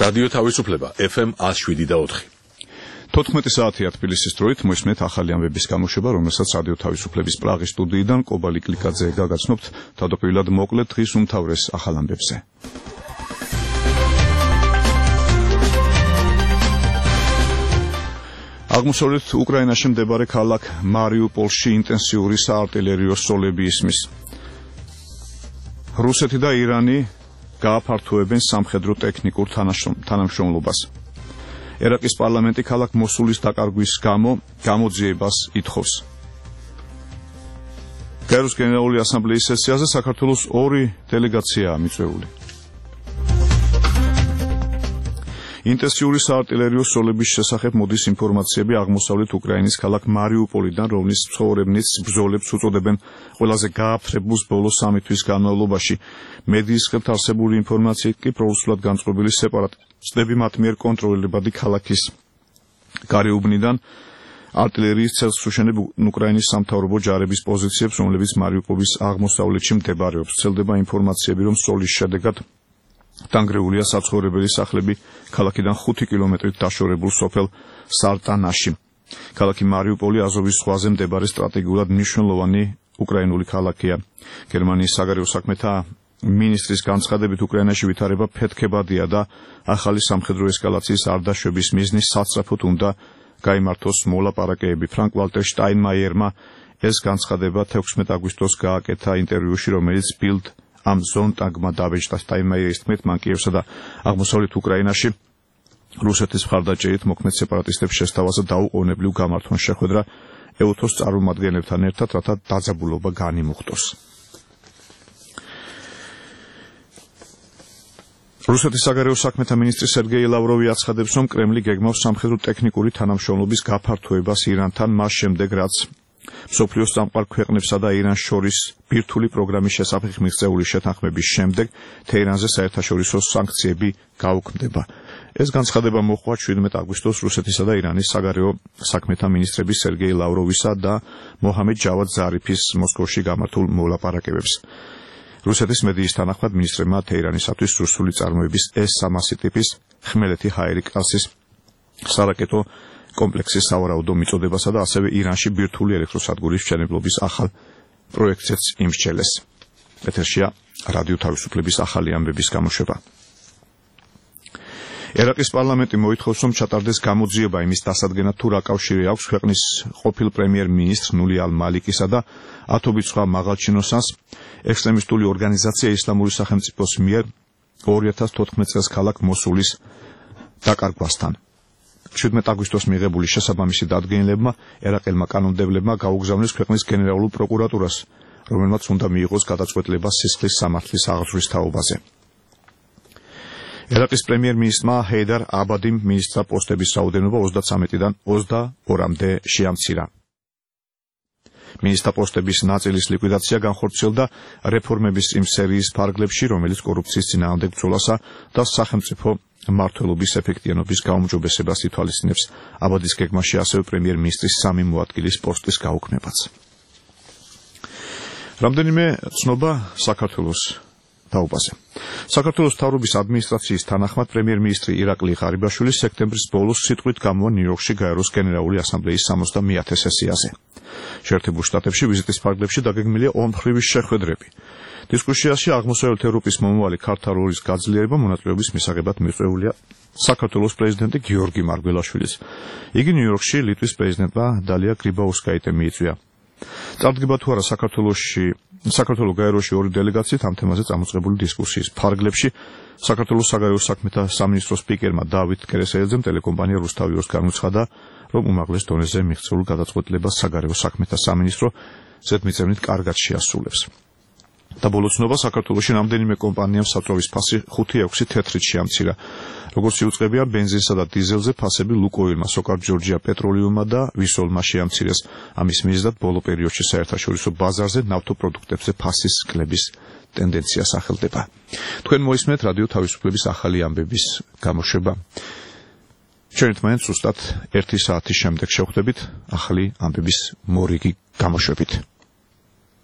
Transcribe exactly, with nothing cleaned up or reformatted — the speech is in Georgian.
რადიო თავისუფლება ეფ ემ one oh seven და four. თოთხმეტი საათია თბილისის დროით, მოისმენთ ახალი ამბების გამოშვება, რომელსაც რადიო თავისუფლების პრაღის სტუდიიდან კობალი კლიკაძე გაგაცნობთ თავდაპირველად მოკლედ დღის უმთავრეს ახალ ამბებზე. აღმოსავლეთ უკრაინაში მდებარე ქალაქ მარიუპოლში ინტენსიური საარტილერიო სროლები ისმის. რუსეთი და ირანი გააფართოებენ სამხედრო ტექნიკურ თანამშრომლობას. ერაყის პარლამენტი ქალაქ მოსულის დაკარგვის გამო გამოძიებას ითხოვს. გაეროს გენერალური ასამბლეის სესიაზე საქართველოს ორი დელეგაციაა მიწვეული. ინტენსიური საარტილერიო სროლების შესახებ მოდის ინფორმაციები აღმოსავლეთ უკრაინის ქალაქ მარიუპოლიდან, რომლის მცხოვრებნიც ბრძოლებს უწოდებენ ყველაზე გააფრებულს ბოლო სამი თვის განმავლობაში. მედიის ხელთ არსებული ინფორმაციით კი პროუსულად განწყობილი სეპარატისტები მათ მიერ კონტროლირებადი ქალაქის გარეუბნიდან არტილერიის ცელს უშენებენ უკრაინის სამთავრობო ჯარების პოზიციებს, რომლებიც მარიუპოლის აღმოსავლეთში მდებარეობს. ვრცელდება ინფორმაციები, რომ სროლის შედეგად დანგრეულია საცხოვრებელი სახლები ქალაქიდან ხუთი კილომეტრით დაშორებულ სოფელ სარტანაში. ქალაქი მარიუპოლი აზოვის ზღვაზე მდებარე სტრატეგიულად მნიშვნელოვანი უკრაინული ქალაქია. გერმანიის საგარეო საქმეთა მინისტრის განცხადებით, უკრაინაში ვითარება ფეთქებადია და ახალი სამხედრო ესკალაციის არ დაშვების მიზნის სასწრაფოდ უნდა გაიმართოს მოლაპარაკებები. ფრანკ ვალტერ შტაინმაიერმა ეს განცხადება თექვსმეტი აგვისტოს გააკეთა ინტერვიუში, რომელიც ბილდ ამ ზონტაგმა დაბეჭდა. შტაინმაიერის თქმით, მან კიევსა და აღმოსავლეთ უკრაინაში რუსეთის მხარდაჭერით მოქმედ სეპარატისტებს შესთავაზა დაუყოვნებლივ გამართვან შეხვედრა ევთოს წარმომადგენლებთან ერთად, რათა დაძაბულობა განიმუხტოს. რუსეთის საგარეო საქმეთა მინისტრი სერგეი ლავროვი აცხადებს, რომ კრემლი გეგმავს სამხედრო ტექნიკური თანამშრომლობის გაფართოებას ირანთან, მას შემდეგ რაც მსოფლიოს სამყარო ქვეყნებსა და ირანს შორის ბირთვული პროგრამის შესახებ მიღწეული შეთანხმების შემდეგ თეირანზე საერთაშორისო სანქციები გაუქმდება. ეს განცხადება მოჰყვა შვიდმეტი აგვისტოს რუსეთისა და ირანის საგარეო საქმეთა მინისტრების სერგეი ლავროვისა და მოჰამედ ჯავად ზარიფის მოსკოვში გამართულ მოლაპარაკებებს. რუსეთის მედიის თანახმად მინისტრებმა თეირანისათვის რუსული წარმოების ეს სამასი ტიპის ხმელეთი ჰაერი კლასის სარაკეტო კომპლექსის სავარაუდო მიწოდებასა და ასევე ირანში ბირთვული ელექტროსადგურის მშენებლობის ახალ პროექტზეც იმსჯელეს. ეთერშია რადიო თავისუფლების ახალი ამბების გამოშვება. ერაყის პარლამენტი მოითხოვს, რომ ჩატარდეს გამოძიება იმის დასადგენად, თუ რა კავშირი აქვს ქვეყნის ყოფილ პრემიერ-მინისტრ ნული ალ-მალიკისა და ათობით სხვა მაღალჩინოსანს ექსტრემისტული ორგანიზაცია ისლამური სახელმწიფოს მიერ ორი ათას თოთხმეტი წელს ქალაქ მოსულის დაკარგვასთან. შვიდმეტი აგვისტოს მიღებული შესაბამისი დადგენილებმა ერაყელმა კანონმდებლებმა გაუგზავნეს ქვეყნის გენერალურ პროკურატურას, რომელმაც უნდა მიიღოს გადაწყვეტილება სისხლის სამართლის აღზრდის თაობაზე. ერაყის პრემიერ-მინისტრმა ჰეიდარ აბადიმ მინისტრთა პოსტების რაოდენობა ოცდაცამეტიდან ოცდაორამდე შეამცირა. მინისტრთა პოსტების ნაწილის ლიკვიდაცია განხორციელდა რეფორმების იმ სერიის ფარგლებში, რომელიც კორუფციის წინააღმდეგ ბრძოლასა და სახელმწიფო მმართველობის ეფექტიანობის გაუმჯობესებას ითვალისწინებს. აბადის გეგმაში ასევე პრემიერ-მინისტრის სამი მოადგილის პოსტის გაუქმებაც. რამდენიმე ცნობა საქართველოს დაუბაზე. საქართველოს მთავრობის ადმინისტრაციის თანახმად პრემიერ-მინისტრი ირაკლი ღარიბაშვილი სექტემბრის ბოლოს სიტყვით გამოვა ნიუ-იორკში გაეროს გენერალური ასამბლეის სამოცდამეათე სესიაზე. შეერთებულ შტატებში ვიზიტის ფარგლებში დაგეგმილია ორმხრივი შეხვედრები. დისკუსიაში აღმოსავლეთ ევროპის მომავალი ქართულ როლის გაძლიერება მონაწილეობის მისაღებად მიწვეულია საქართველოს პრეზიდენტი გიორგი მარგველაშვილიც. იგი ნიუ-იორკში ლიტვის პრეზიდენტმა დალია გრიბაუსკაიტემ მიიწვია. წარდგება თუ არა საქართველოში საქართველოს გაეროში ორი დელეგაციით ამ თემაზე წამოწყებული დისკუსიის ფარგლებში საქართველოს საგარეო საქმეთა სამინისტროს სპიკერმა დავით კერესელიძემ ტელეკომპანია რუსთავიოს განუცხადა, რომ უმაღლეს დონეზე მიღწეულ გადაწყვეტილებას საგარეო საქმეთა სამინისტრო ზედმიწევნით კარგად შეასრულებს. და ბოლოცნობა საქართველოში რამდენიმე კომპანიამ საწვავის ფასი ხუთი ექვსი თეთრით შეამცირა. როგორც იუწყებია, ბენზინსა და დიზელზე ფასები ლუკოილმა, სოკარ ჯორჯია პეტროლიუმმა და ვისოლმა შეამცირეს. ამის მიზნად ბოლო პერიოდში საერთაშორისო ბაზარზე ნავთობპროდუქტებზე ფასის კლების ტენდენცია სახელდება. თქვენ მოისმენთ რადიო თავისუფლების ახალი ამბების გამოშვება. ჩვენით მაინც ზუსტად ერთი საათის შემდეგ შევხვდებით ახალი ამბების მორიგი გამოშვებით.